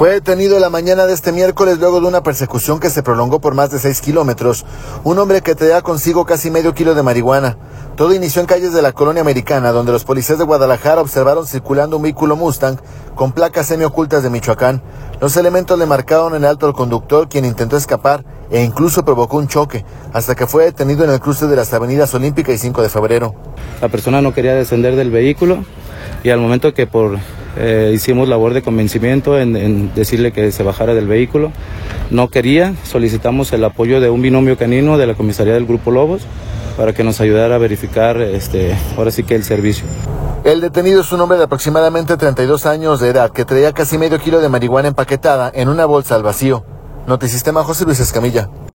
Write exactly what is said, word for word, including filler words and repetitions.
Fue detenido la mañana de este miércoles luego de una persecución que se prolongó por más de seis kilómetros. Un hombre que traía consigo casi medio kilo de marihuana. Todo inició en calles de la colonia Americana, donde los policías de Guadalajara observaron circulando un vehículo Mustang con placas semiocultas de Michoacán. Los elementos le marcaron en alto al conductor, quien intentó escapar e incluso provocó un choque, hasta que fue detenido en el cruce de las avenidas Olímpica y cinco de febrero. La persona no quería descender del vehículo y al momento que por eh, hicimos labor de convencimiento en, en decirle que se bajara del vehículo, no quería, solicitamos el apoyo de un binomio canino de la comisaría del Grupo Lobos para que nos ayudara a verificar este, ahora sí que el servicio. El detenido es un hombre de aproximadamente treinta y dos años de edad que traía casi medio kilo de marihuana empaquetada en una bolsa al vacío. Notisistema, José Luis Escamilla.